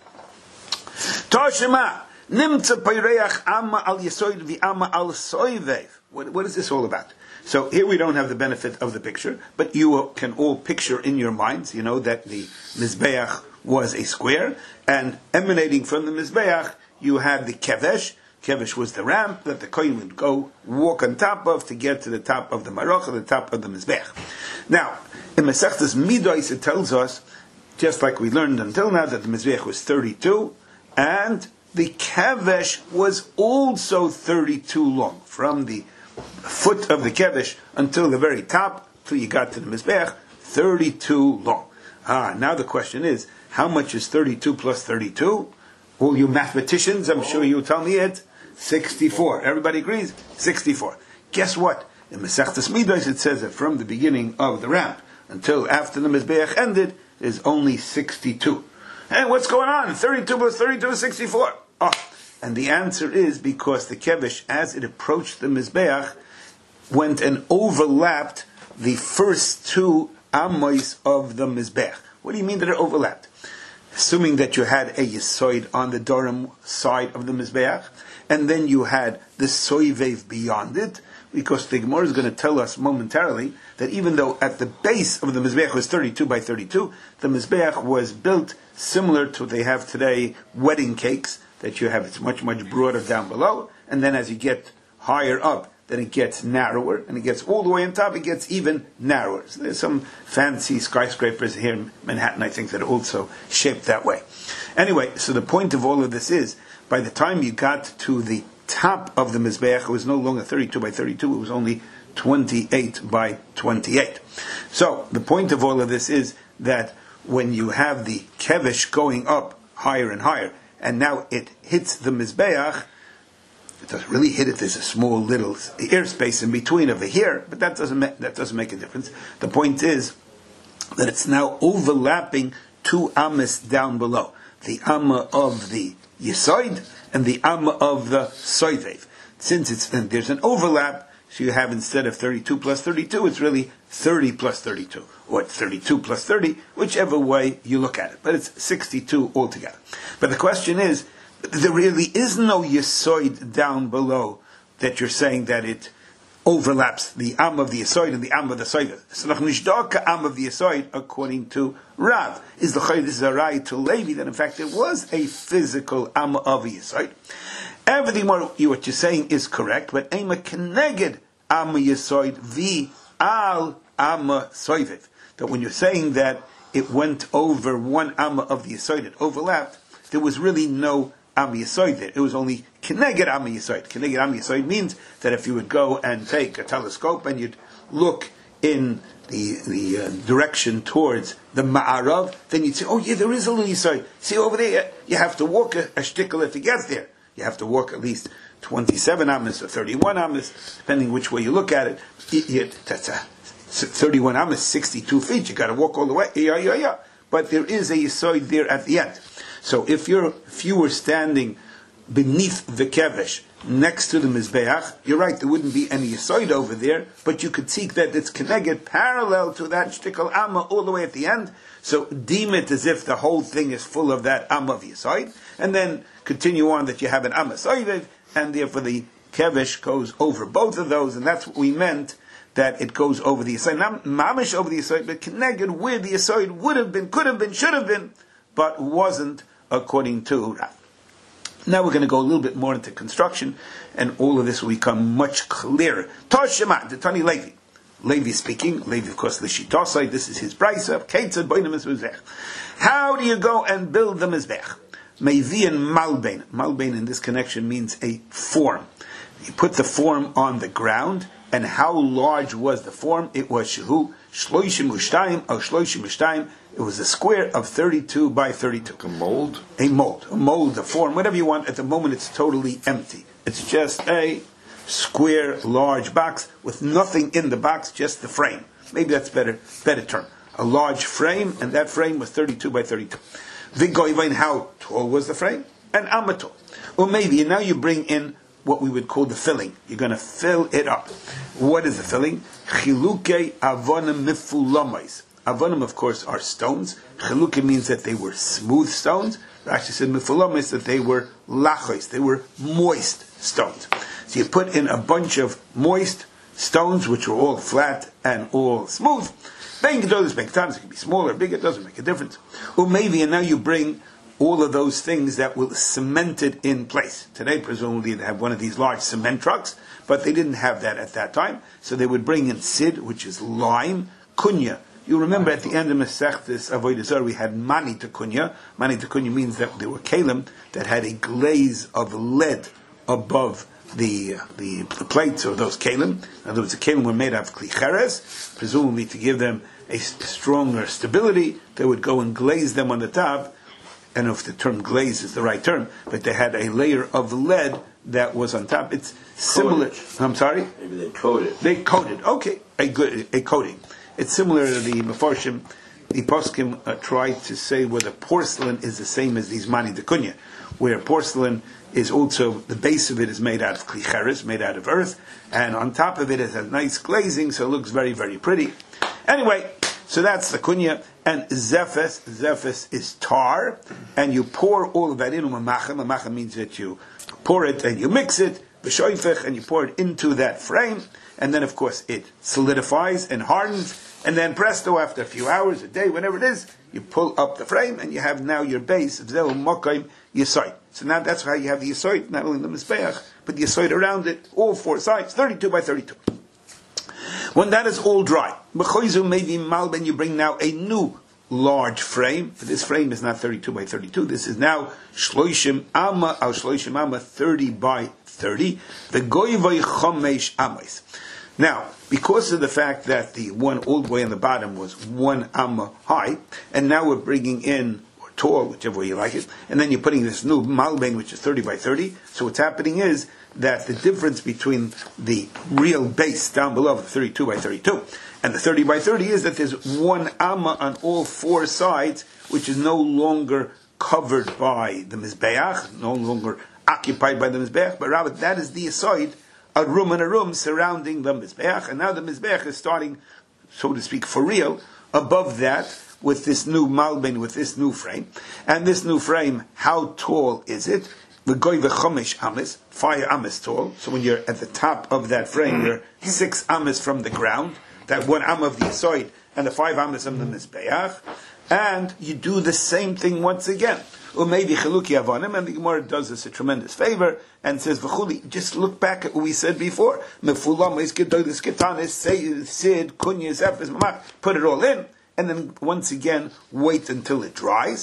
Toshima, Nimtza Peireach Amma al Yesoid vi Amma al Soivev. What is this all about? So here we don't have the benefit of the picture, but you can all picture in your minds, you know, that the Mizbeach was a square, and emanating from the Mizbeach, you had the Kevesh. Kevesh was the ramp that the Kohen would go walk on top of to get to the top of the Maroch, or the top of the Mizbeach. Now, in Masechtas Midos, it tells us, just like we learned until now, that the Mizbeach was thirty-two, and the Kevesh was also thirty-two long, from the foot of the kevish until the very top, till you got to the Mizbeach, thirty-two long. Ah, now the question is, how much is thirty-two plus thirty-two? All you mathematicians, I'm sure you'll tell me it, sixty-four. Everybody agrees? sixty-four. Guess what? In Masechtas Midos it says that from the beginning of the ramp until after the Mizbeach ended is only sixty-two. Hey, what's going on? thirty-two plus thirty-two is sixty-four. Oh. And the answer is because the kevish, as it approached the Mizbeach, went and overlapped the first two amos of the Mizbeach. What do you mean that it overlapped? Assuming that you had a Yisoid on the Dorim side of the Mizbeach, and then you had the Soivev beyond it, because the Gemara is going to tell us momentarily that even though at the base of the Mizbeach was thirty-two by thirty-two, the Mizbeach was built similar to what they have today, wedding cakes, that you have, it's much, much broader down below, and then as you get higher up, then it gets narrower, and it gets all the way on top, it gets even narrower. So there's some fancy skyscrapers here in Manhattan, I think, that are also shaped that way. Anyway, so the point of all of this is, by the time you got to the top of the Mizbeach, it was no longer thirty-two by thirty-two, it was only twenty-eight by twenty-eight. So, the point of all of this is that when you have the kevish going up higher and higher, and now it hits the Mizbeach, it doesn't really hit it, there's a small little airspace in between over here, but that doesn't, ma- that doesn't make a difference. The point is that it's now overlapping two Amas down below. The Amma of the Yisoid and the Amma of the Soivev. Since it's, then there's an overlap, so you have instead of thirty-two plus thirty-two, it's really thirty plus thirty-two. Or it's thirty-two plus thirty, whichever way you look at it. But it's sixty-two altogether. But the question is, there really is no Yisoid down below that you're saying that it overlaps the Am of the Yisoid and the Am of the Soivev. So the Nishdaka Am of the Yisoid, according to Rav, is the Chayid Zarai to Levi, that in fact it was a physical Am of a Yisoid. Everything what you're saying is correct, but Ema Keneged Am Yisoid Vi Al Am Soivev. That when you're saying that it went over one Amma of the Yisoid, it overlapped, there was really no Am Yisoid there. It was only Keneged Am Yisoid. Keneged Am Yisoid means that if you would go and take a telescope and you'd look in the the uh, direction towards the Ma'arav, then you'd say, oh yeah, there is a little Yisoid. See over there, you have to walk a, a shtickle to get there. You have to walk at least twenty-seven amas or thirty-one amas, depending which way you look at it. it, it that's a thirty-one amas, sixty-two feet. You got to walk all the way. Yeah, yeah, yeah. But there is a Yisoid there at the end. So if you're if you were standing beneath the kevesh, next to the Mizbeach, you're right, there wouldn't be any Yisoid over there, but you could see that it's connected parallel to that shtickle Amma all the way at the end. So deem it as if the whole thing is full of that Amma of Yisoid, and then continue on that you have an Amma Soiviv, and therefore the kevesh goes over both of those, and that's what we meant, that it goes over the Yisoid. Not mamish over the Yisoid, but connected where the Yisoid would have been, could have been, should have been, but wasn't according to Rav. Now we're going to go a little bit more into construction, and all of this will become much clearer. Toshema, the Tani Levi. Levi speaking, Levi of course, Lishitosai, this is his brisa, Ketzad Boinem Mizbech. How do you go and build the Mizbech? Meivi and Malbein. Malbein in this connection means a form. You put the form on the ground, and how large was the form? It was Shehu, Shloishim Ushtaim, or Shloishim Ushtaim. It was a square of thirty-two by thirty-two. A mold? A mold. A mold, a form, whatever you want. At the moment it's totally empty. It's just a square, large box with nothing in the box, just the frame. Maybe that's better better term. A large frame, and that frame was thirty-two by thirty-two. Vigoivain, how tall was the frame? An amato. Or maybe, and now you bring in what we would call the filling. You're going to fill it up. What is the filling? Chiluke avonim mifulamais. Avonim, of course, are stones. Chiluke means that they were smooth stones. Rashi said mifulamais, that they were lachos, they were moist stones. So you put in a bunch of moist stones, which were all flat and all smooth. Then you can do this big times. It can be smaller, bigger, it doesn't make a difference. Or maybe, and now you bring all of those things that will cement it in place. Today, presumably, they have one of these large cement trucks, but they didn't have that at that time. So they would bring in sid, which is lime, kunya. You remember at the end of Masechtas Avodah Zarah, we had mani to kunya. Mani to kunya means that there were kalim that had a glaze of lead above the, uh, the the plates of those kalim. In other words, the kalim were made out of klicheres, presumably to give them a stronger stability. They would go and glaze them on the top. I don't know if the term glaze is the right term, but they had a layer of lead that was on top. It's similar. Coated. I'm sorry? Maybe they coated. They coated. Okay, a good a coating. It's similar to the Mefarshim. The Poskim uh, tried to say whether porcelain is the same as these mani de kunya, where porcelain is also, the base of it is made out of klicheres, made out of earth, and on top of it it has nice glazing, so it looks very, very pretty. Anyway, so that's the kunya. And zephes, zephes is tar, and you pour all of that in. Mamachem, mamachem means that you pour it and you mix it, b'shoifech, and you pour it into that frame, and then of course it solidifies and hardens, and then presto, after a few hours, a day, whenever it is, you pull up the frame, and you have now your base of zeu mokaim yisoid. So now that's how you have the yisoid, not only the mizbeach, but the yisoid around it, all four sides, thirty-two by thirty-two. When that is all dry, maybe malben, you bring now a new large frame. This frame is not thirty-two by thirty-two. This is now shloishim amma al shloishim amma, thirty by thirty. The goyvay chomesh amas. Now, because of the fact that the one all the way on the bottom was one amma high, and now we're bringing in, or tall, whichever way you like it, and then you're putting this new malben, which is thirty by thirty. So what's happening is that the difference between the real base down below, the thirty-two by thirty-two, and the thirty by thirty is that there's one amma on all four sides, which is no longer covered by the mizbeach, no longer occupied by the mizbeach, but rather that is the aside, a room and a room surrounding the mizbeach, and now the mizbeach is starting, so to speak, for real, above that, with this new malbin, with this new frame. And this new frame, how tall is it? The goy v'chomesh ames, five ames tall. So when you're at the top of that frame, you're six ames from the ground. That one am of the Yisoid and the five ames of the Mizbeach. And you do the same thing once again. Or maybe Chiluki Avonim, and the Gemara does us a tremendous favor and says, V'chuli, just look back at what we said before. Mefulam, Iskidoidis, Ketanis, Sid, Kunyas, Ephes, Mamach, put it all in, and then once again, wait until it dries.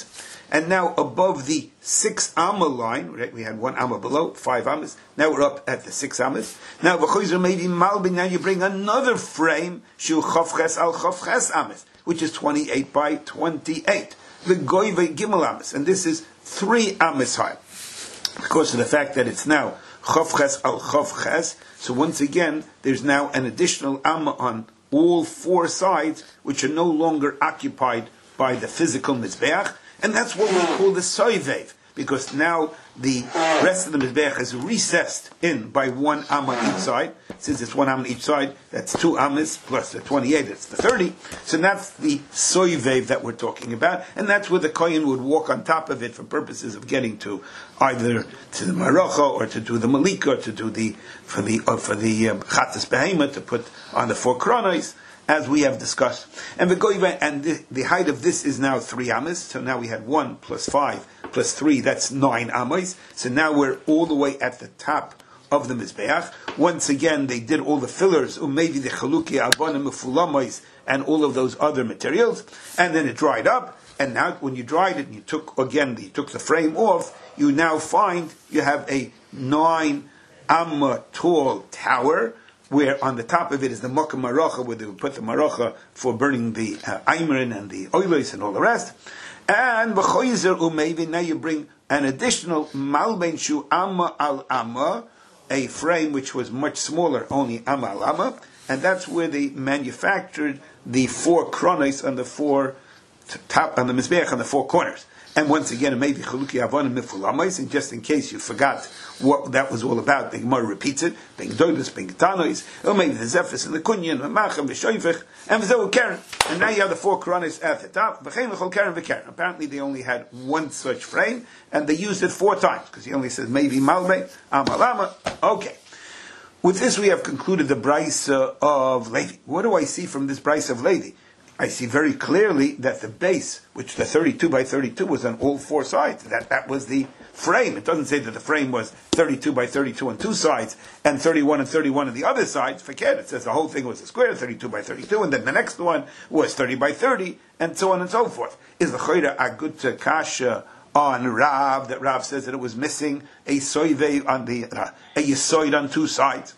and now above the six amma line, right? We had one amma below, five ammas. Now we're up at the six ammas. Now v'choizer maybe malbin. Now you bring another frame, shu chavches al chavches ammas, which is twenty-eight by twenty-eight. The goyve gimel ammas, and this is three ammas high, because of the fact that it's now chavches al chavches. So once again, there's now an additional amma on all four sides, which are no longer occupied by the physical mizbeach, and that's what we call the soivev, because now the rest of the mizbeach is recessed in by one amma on each side. Since it's one amma on each side, that's two ammas plus the twenty-eight, that's the thirty. So that's the soivev that we're talking about, and that's where the kohen would walk on top of it for purposes of getting to either to the maracha or to do the malika, or to do the for the or for the um, chatas behema, to put on the four kronos, as we have discussed. And the goyva, and the, the height of this is now three ammas. So now we had one plus five plus three, that's nine ammas. So now we're all the way at the top of the mizbeach. Once again, they did all the fillers, or maybe the chaluki avanim mefulamois, and all of those other materials, and then it dried up. And now, when you dried it, and you took again, you took the frame off, you now find you have a nine amma tall tower, where on the top of it is the Mokum Maracha, where they would put the Maracha for burning the uh, Aymerin and the Oilos and all the rest. And B'choizer Umevi, now you bring an additional Malbein Shu Amma al Amma, a frame which was much smaller, only Amma al Amma, and that's where they manufactured the four kronos on the four top, on the Mizbeach, on the four corners. And once again, it may be Chaluki Avonim Mifulamais, and just in case you forgot what that was all about, the Gemara repeats it, being Doidus, being Tanois, or maybe the Zephys and the Kunyan, the Machem, the Shoifich, and the Karen. And now you have the four Koronis at the top, V'chein L'chol Karen V'Karen. Apparently they only had one such frame, and they used it four times, because he only says maybe Malbe, Amalama. Okay. With this we have concluded the Brisa of Levi. What do I see from this Brisa of Levi? I see very clearly that the base, which the thirty-two by thirty-two was on all four sides, that that was the frame. It doesn't say that the frame was thirty-two by thirty-two on two sides and thirty-one and thirty-one on the other sides. Forget it. It says the whole thing was a square, thirty-two by thirty-two, and then the next one was thirty by thirty, and so on and so forth. Is the Chayra a good kasha on Rav, that Rav says that it was missing a soive on the, uh, a yisoid on two sides?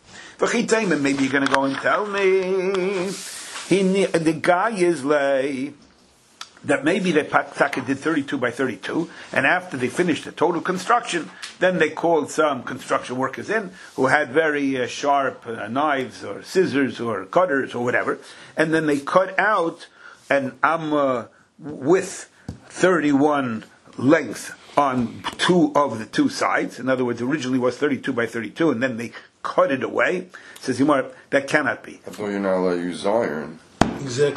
Maybe you're going to go and tell me. He, the guy is like that maybe they Taka did thirty-two by thirty-two, and after they finished the total construction, then they called some construction workers in who had very uh, sharp uh, knives or scissors or cutters or whatever, and then they cut out an amma with thirty-one length on two of the two sides. In other words, originally was thirty-two by thirty-two, and then they cut it away. Says Yomar, that cannot be. I thought you're not allowed to use iron. Exactly.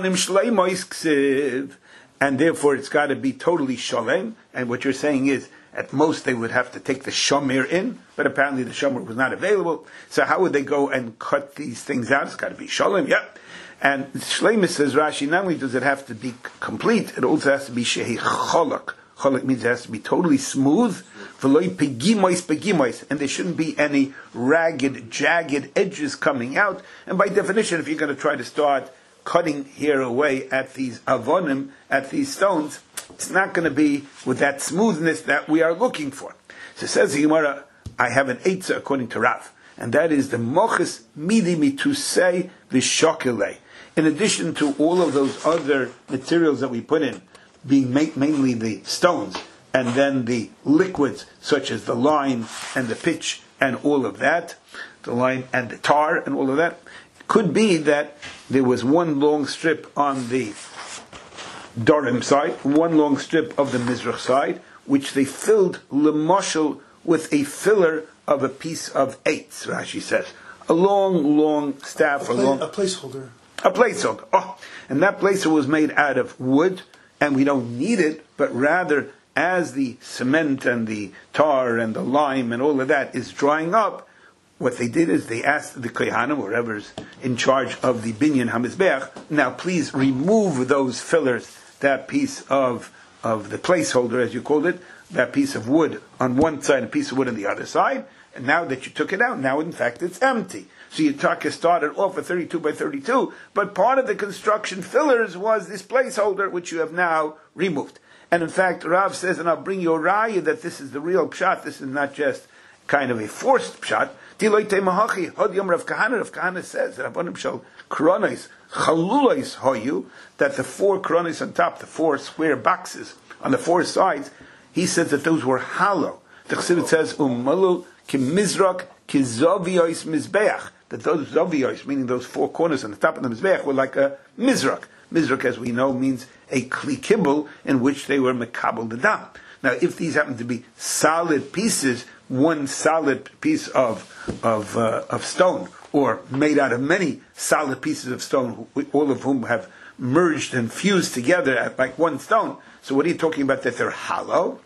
And therefore it's got to be totally shalem. And what you're saying is, at most they would have to take the shamir in, but apparently the shamir was not available. So how would they go and cut these things out? It's got to be shalem, yeah. And Shleimus says, Rashi, not only does it have to be complete, it also has to be shehi cholak. Cholak means it has to be totally smooth, and there shouldn't be any ragged, jagged edges coming out. And by definition, if you're going to try to start cutting here away at these avonim, at these stones, it's not going to be with that smoothness that we are looking for. So says the Gemara, I have an eitzah according to Rav, and that is the mochus midi mitusei v'shokilei. In addition to all of those other materials that we put in, being ma- mainly the stones, and then the liquids such as the lime and the pitch and all of that, the lime and the tar and all of that, could be that there was one long strip on the Dorim side, one long strip of the Mizrach side, which they filled lemoshel with a filler of a piece of eights, Rashi says. A long, long staff, a, a, pla- long, a placeholder. A placeholder. Oh, and that placeholder was made out of wood, and we don't need it, but rather as the cement and the tar and the lime and all of that is drying up, what they did is they asked the Kohanim, or whoever's in charge of the Binyan HaMizbeach, now please remove those fillers, that piece of of the placeholder, as you called it, that piece of wood on one side, a piece of wood on the other side, and now that you took it out, now in fact it's empty. So your taka started off at thirty-two by thirty-two, but part of the construction fillers was this placeholder, which you have now removed. And in fact, Rav says, and I'll bring you a raya that this is the real pshat. This is not just kind of a forced pshat. Diloite mahachi hod yom Rav Kahana. Rav Kahana says that Rabbanim shel kronos chalulos hoyu, that the four kronos on top, the four square boxes on the four sides, he says that those were hollow. The Chassidut says umalu kimizrak kizovios mizbeach, that those zovios, meaning those four corners on the top of the mizbeach, were like a mizrak. Mizrak, as we know, means a kli kibbul in which they were mekabel the dam. Now, if these happen to be solid pieces, one solid piece of of uh, of stone, or made out of many solid pieces of stone, all of whom have merged and fused together like one stone. So, what are you talking about? That they're hollow?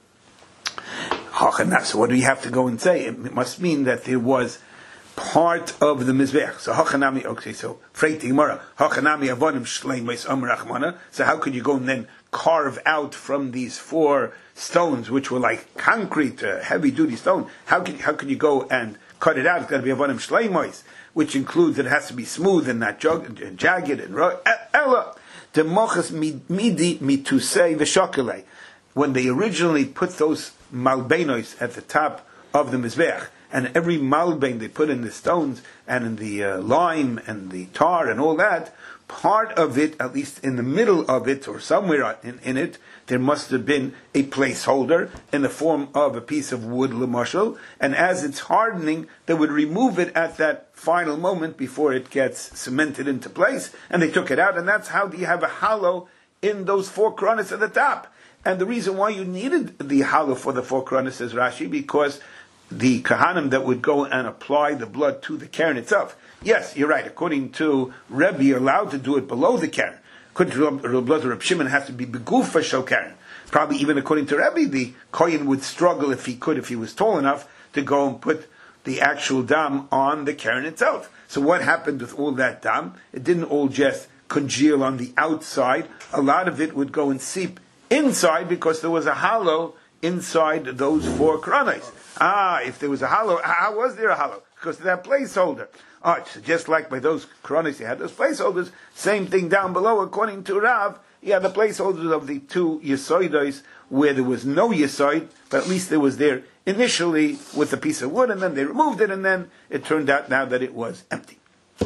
So, what do you have to go and say? It must mean that there was part of the mizbeach. So hachanami, okay, so freiti gemara, hachanami avonim shleimus amar rachmana. So how could you go and then carve out from these four stones, which were like concrete, uh, heavy duty stone? How could how could you go and cut it out? It's got to be avonim shleimus, which includes that it has to be smooth and not jog, and jagged and ro- ella. Demochas midi mitusei v'shokele. When they originally put those malbenos at the top of the mizbeach, and every malbein they put in the stones and in the uh, lime and the tar and all that, part of it, at least in the middle of it or somewhere in, in it, there must have been a placeholder in the form of a piece of wood, lemashal, and as it's hardening, they would remove it at that final moment before it gets cemented into place, and they took it out, and that's how you have a hollow in those four kronos at the top. And the reason why you needed the hollow for the four kronos, says Rashi, because the kahanim that would go and apply the blood to the keren itself. Yes, you're right. According to Rebbe, you're allowed to do it below the keren. According to the blood of Reb Shimon, it has to be begufa shel keren. Probably even according to Rebbe, the kohen would struggle if he could, if he was tall enough, to go and put the actual dam on the keren itself. So what happened with all that dam? It didn't all just congeal on the outside. A lot of it would go and seep inside because there was a hollow inside those four kronos. Ah, if there was a hollow, how was there a hollow? Because of that placeholder. Ah, so just like by those kronos, you had those placeholders. Same thing down below, according to Rav, you had the placeholders of the two yesoidos where there was no yesoid, but at least there was there initially with a piece of wood, and then they removed it, and then it turned out now that it was empty.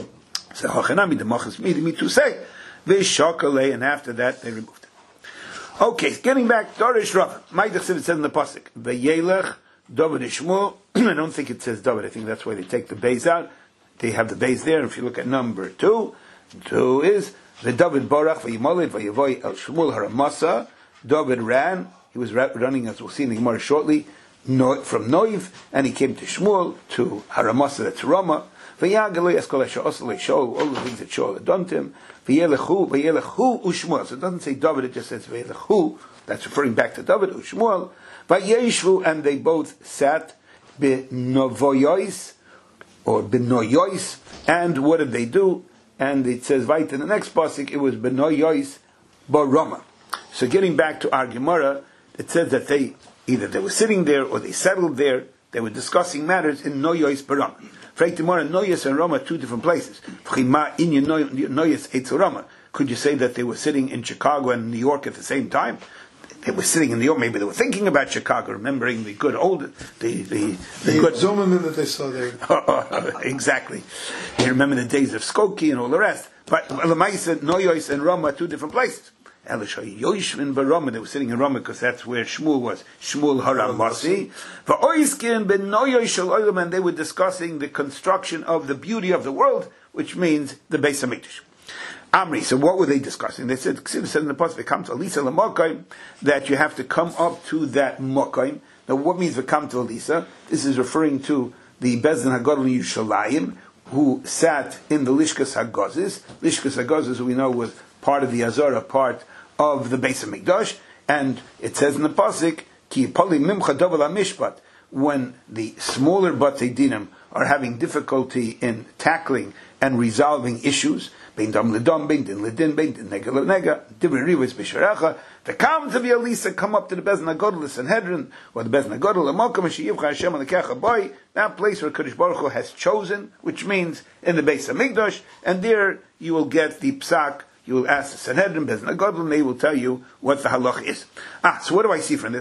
So hachanami demachas midi mitusei v'shakale, and after that they removed it. Okay, getting back, Dorish Rav, Ma'idach said it says in the pasuk, v'yelech David Ishmael. I don't think it says David. I think that's why they take the base out. They have the base there. If you look at number two, two is the David Barach v'yimalid v'yavoy el Shmuel haramasa. David ran. He was running, as we'll see in the Gemara shortly, from Noiv, and he came to Shmuel, to haramasa, that's Rama. V'yagalo yaskol ha'sha'osel Shaul, all the things that Shaul had done to him. V'yelechu v'yelechu u'Shmuel. So it doesn't say David. It just says v'yelechu. That's referring back to David u'Shmuel. Vayeshvu, and they both sat b'novoyos or b'noyos. And what did they do? And it says right in the next pasuk, it was b'noyos barama. So getting back to our Gemara, it says that they either they were sitting there or they settled there. They were discussing matters in noyos barama. Freit Gemara, noyos and rama, two different places. Could you say that they were sitting in Chicago and New York at the same time? They were sitting in New York. Maybe they were thinking about Chicago, remembering the good old, the the, the, the good Zimmerman that they saw there. Exactly. They remember the days of Skokie and all the rest. But Lamaisa, Noyos and Rama, two different places. Elisha Yoshvin Barama, they were sitting in Rama because that's where Shmuel was. Shmuel Haramasi. Va'oiskin ben Noyos Shel Olam, and they were discussing the construction of the beauty of the world, which means the Beis Hamikdash. Amri, so what were they discussing? They said, Ksiva said in the pasuk, "Come to Elisa l'Mokaim," that you have to come up to that Mokaim. Now, what means "come to Elisa"? This is referring to the Bezdin Hagadol in Yerushalayim, who sat in the Lishkas Hagazis. Lishkas Hagazis, we know, was part of the Azara, part of the Beis Hamikdash, and it says in the pasuk, "Ki pali mimcha davar mishpat." When the smaller Batei Dinim are having difficulty in tackling and resolving issues, bein dam ledam, bein din ledin, bein din nega lenega, different rivers b'sharecha. They come to the Elisa, come up to the Bezdin Hagadol, the Sanhedrin, or the Bezdin Hagadol, L'Malkam Sheyivcha Hashem Alekecha Boy, that place where Kadosh Baruch Hu has chosen, which means in the Beis Hamikdash, and there you will get the psak, you will ask the Sanhedrin, Bezna Gadol, and they will tell you what the halach is. Ah, so what do I see from this?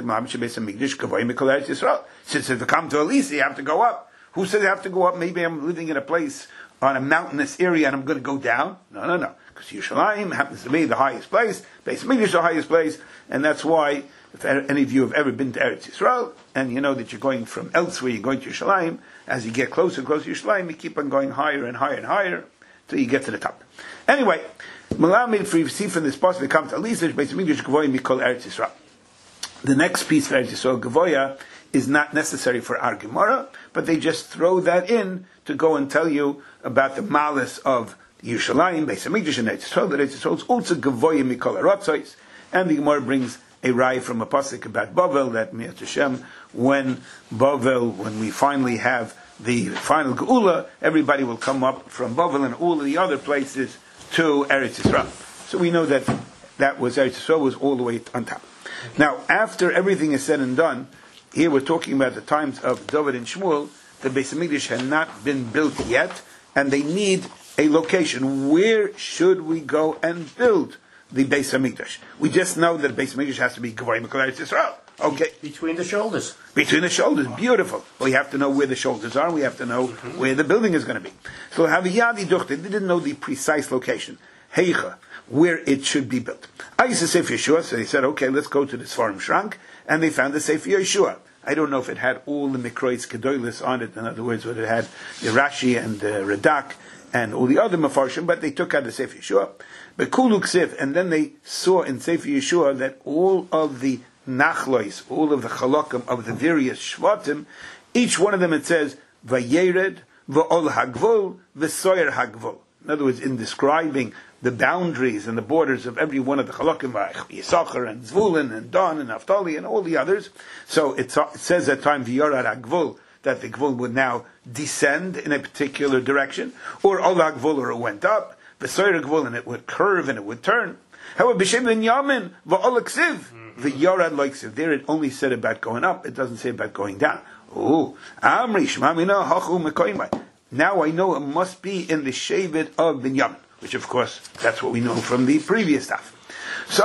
Since if you come to Elisa, you have to go up. Who said you have to go up? Maybe I'm living in a place on a mountainous area and I'm going to go down. No, no, no. Because Yerushalayim happens to be the highest place. Beis Hamikdash is the highest place. And that's why, if any of you have ever been to Eretz Yisrael, and you know that you're going from elsewhere, you're going to Yerushalayim, as you get closer and closer to Yerushalayim, you keep on going higher and higher and higher till you get to the top. Anyway, Malamed, for you see from this passage, we come to Elisa, Beis Hamikdash Gavoya Mikol Eretz Yisrael. The next piece for Eretz Yisrael, Gavoya, is not necessary for our Gemara, but they just throw that in to go and tell you about the malice of Yerushalayim, Beis Hamikdash, and Eretz Yisrael. That Eretz Yisrael is also Gavoya Mikol Aratzos, and the Gemara brings a raya from a pasuk about Bavel, that Mi'at Hashem, when Bavel, when we finally have the final Geula, everybody will come up from Bavel and all of the other places to Eretz Yisrael. So we know that that was Eretz Yisrael was all the way on top. Now, after everything is said and done, here we're talking about the times of David and Shmuel. The Beis Hamikdash had not been built yet, and they need a location. Where should we go and build the Beis Hamikdash? We just know that Beis Hamikdash has to be Gavoya Mikol Eretz Yisrael. Okay. Between the shoulders. Between the shoulders. Beautiful. Well, we have to know where the shoulders are. We have to know mm-hmm. where the building is going to be. So Haviyadi Duchte, they didn't know the precise location. Heicha, where it should be built. I used to say for Yeshua, so they said, okay, let's go to the Sfarim Shrank, and they found the Sefer Yeshua. I don't know if it had all the Mikrois Kedoilis on it, in other words, whether it had the Rashi and the Radak and all the other Mefarshim, but they took out the Sefer Yeshua. But Kuluk Sif, and then they saw in Sefer Yeshua that all of the Nachlois, all of the Chalakim of the various Shvatim, each one of them it says, Vayered, Va'ol Hagvul, V'soyer Hagvul. In other words, in describing the boundaries and the borders of every one of the Chalakim, Yisachar and Zvulun and Dan and Naphtali and all the others. So it says at time V'yorad Hagvul, that the Gvul would now descend in a particular direction, or Ol Hagvul, or it went up, V'soyer Hagvul, and it would curve and it would turn. However, B'Shem ben Yamin, V'ol Ksiv, V'yorad Loiksiv. There it only said about going up, it doesn't say about going down. Oh, Amri Shmamina Hachu Mekoimai. Now I know it must be in the Shevet of Binyamin, which of course, that's what we know from the previous stuff. So,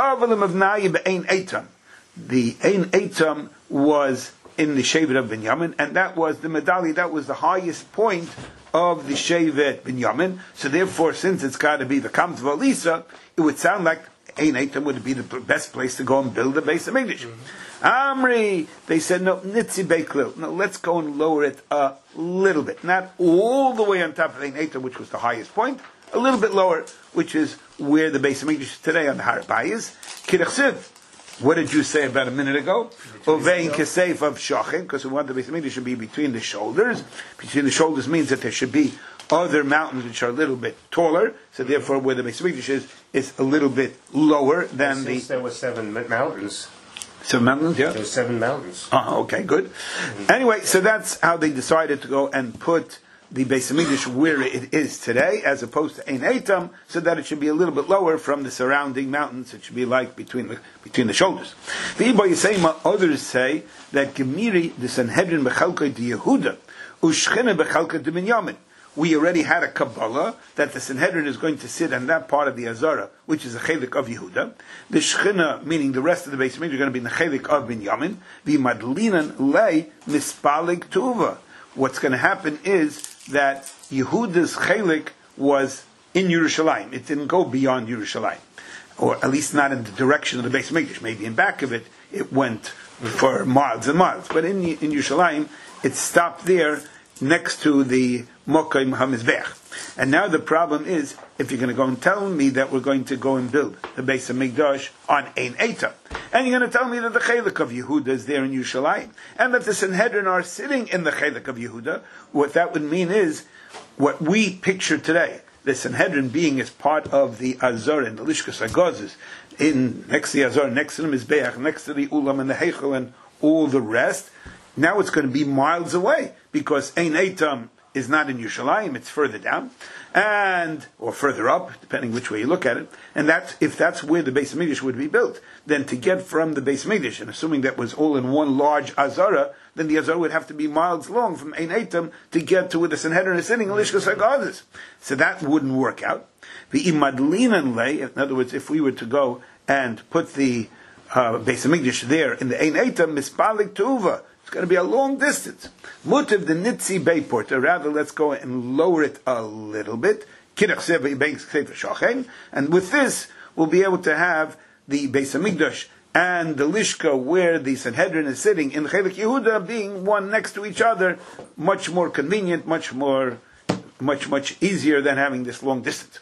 the Ein Eitam was in the Shevet of Binyamin, and that was the medallion, that was the highest point of the Shevet Binyamin. So therefore, since it's got to be the Kamt of Elisa, it would sound like Ein Eitam would be the best place to go and build the Beis Hamikdash. Amri, they said, no, Nitzi Beiklil. No, let's go and lower it a little bit. Not all the way on top of Ein Eitam, which was the highest point, a little bit lower, which is where the Beis Hamikdash is today on the Har Bayis. Kidachsiv. What did you say about a minute ago? Ovein Kesef of Shachim, because we want the Beis Hamikdash should be between the shoulders. Between the shoulders means that there should be other mountains which are a little bit taller, so therefore where the Beis Hamikdash is, is a little bit lower than Since the... there were seven mountains. Seven mountains, yeah? There were seven mountains. Uh, okay, good. Mm-hmm. Anyway, so that's how they decided to go and put the Beis Hamikdash where it is today, as opposed to Ein Eitam, so that it should be a little bit lower from the surrounding mountains. It should be like between the between the shoulders. The Iba Yisema, others say that Gemiri, the Sanhedrin Bechalka de Yehuda, Ushchina Bechalka de Binyamin. We already had a Kabbalah that the Sanhedrin is going to sit on that part of the Azara, which is a chelik of Yehuda. The Shechina, meaning the rest of the Beis Hamikdash, are going to be in the chelik of Binyamin. The Madlinan lei mispalig tuva. What's going to happen is that Yehuda's chelik was in Yerushalayim. It didn't go beyond Yerushalayim, or at least not in the direction of the Beis Hamikdash. Maybe in back of it, it went for miles and miles. But in in Yerushalayim, it stopped there next to the Mokim HaMizbech. And now the problem is, if you're going to go and tell me that we're going to go and build the Beis Hamikdash on Ein Eitam, and you're going to tell me that the Chelik of Yehuda is there in Yerushalayim, and that the Sanhedrin are sitting in the Chelik of Yehuda, what that would mean is, what we picture today, the Sanhedrin being as part of the Azor and the Lishkas Agozes, in next to the Azor, next to the Mizbeach, next to the Ulam and the Heichel and all the rest, now it's going to be miles away, because Ein Eitam is not in Yerushalayim, it's further down, and or further up, depending which way you look at it. And that's if that's where the Beis Hamikdash would be built, then to get from the Beis Hamikdash, and assuming that was all in one large Azara, then the Azara would have to be miles long from Ein Eitam to get to where the Sanhedrin is sitting in Lishkas HaGadas. So that wouldn't work out. The Imadlinan lay, in other words, if we were to go and put the uh, Beis Hamikdash there in the Ein Eitam, Mispalik Tuva, it's going to be a long distance. Mutiv the Nitzi Bayport, or rather, let's go and lower it a little bit. And with this, we'll be able to have the Beis Hamikdash and the Lishka, where the Sanhedrin is sitting in Chelik Yehuda, being one next to each other, much more convenient, much more, much much easier than having this long distance.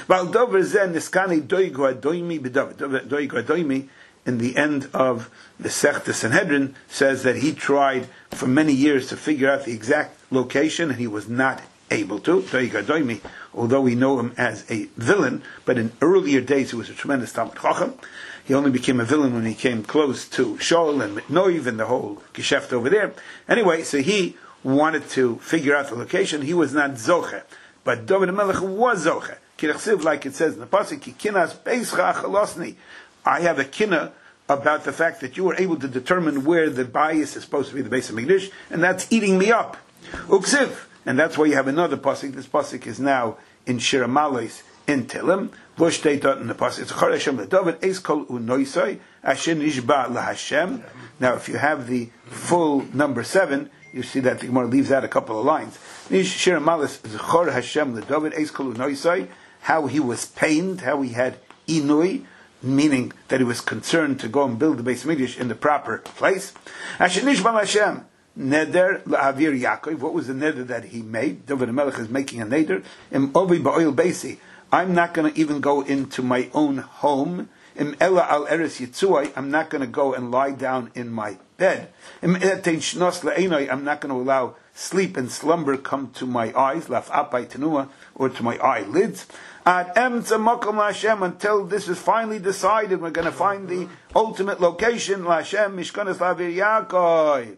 In the end of the Sechta Sanhedrin, says that he tried for many years to figure out the exact location, and he was not able to. Although we know him as a villain, but in earlier days he was a tremendous Talmid Chacham. He only became a villain when he came close to Shaul and Mitnoiv and the whole Gesheft over there. Anyway, so he wanted to figure out the location. He was not Zoche, but David HaMelech was Zoche. Like it says in the pasuk, Kinas Beischa Chalosni. I have a kinna about the fact that you were able to determine where the bias is supposed to be the Beis Hamikdash, and that's eating me up. Uksiv. And that's why you have another pasuk. This pasuk is now in Shir Amalos in Tehillim. V'shteitot in the pasuk. It's Chor Hashem leDavid Eis Kol Unoisai Asher Nishba LaHashem. Now, if you have the full number seven, you see that the Gemara leaves out a couple of lines. Shir Amalos Chor Hashem leDavid Eis Kol Unoisai. How he was pained, how he had inui, meaning that he was concerned to go and build the Beis Hamikdash in the proper place. Asher Nishba LaHashem. Neder la'avir Yaakov. What was the neder that he made? David HaMelech is making a neder. Im ovi ba'oil beisi. I'm not going to even go into my own home. Im ela al eres yitzuai. I'm not going to go and lie down in my bed. Im etein shnos le'enoi. I'm not going to allow sleep and slumber come to my eyes, laf apai tenua, or to my eyelids. Ad emtza makom la'Hashem, until this is finally decided. We're going to find the ultimate location. La'Hashem mishkanas la'avir Yaakov.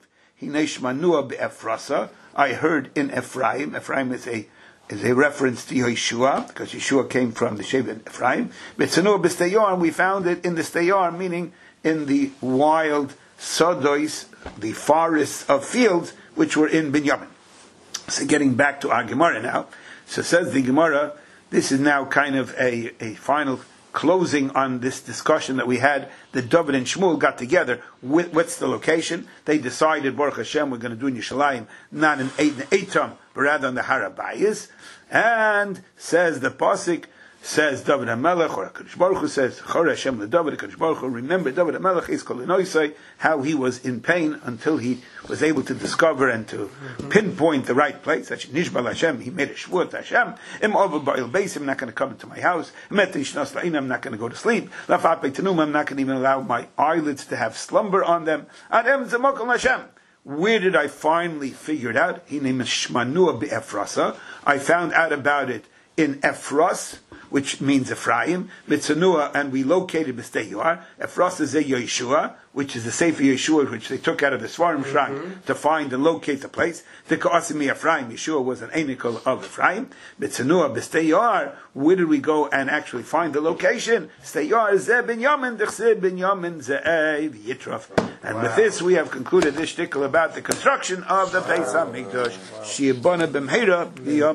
I heard in Ephraim. Ephraim is a is a reference to Yeshua, because Yeshua came from the Shevet Ephraim. And we found it in the Steyar, meaning in the wild Sodois, the forests of fields, which were in Binyamin. So getting back to our Gemara now. So says the Gemara, this is now kind of a, a final closing on this discussion that we had, that David and Shmuel got together. What's the location? They decided, Baruch Hashem, we're going to do in Yerushalayim, not in Eitam, but rather on the Har HaBayis. And says the pasuk, says David HaMelech, or HaKadosh Baruch Hu says, Chor Hashem leDavid, HaKadosh Baruch Hu, remember David HaMelech, is Kol Inoisai, how he was in pain until he was able to discover and to pinpoint the right place. Such Nishbal Hashem, he made a shvur to Hashem. Im over ba'il beis, I'm not going to come into my house. I'm not going to go to sleep. Lafat be'tenum, I'm not going to even allow my eyelids to have slumber on them. Adem zemokol Hashem. Where did I finally figure it out? He named Shmanua be'Ephrasa. I found out about it in Ephras, which means Ephraim, Mitzanua, and we located B'Steyar. Ephras is a Yeshua, which is the Sefer Yeshua, which they took out of the Svarim Shrine mm-hmm. to find and locate the place. The Ka'asimi Ephraim, Yeshua was an Anikel of Ephraim. Mitzanua, B'Steyar, where did we go and actually find the location? Steyar, Ze Binyamin, Dechse Binyamin, Ze'ei, Yitraf. And wow. with this, we have concluded this shtickle about the construction of the Beis HaMikdash. Shiyabana B'mheira,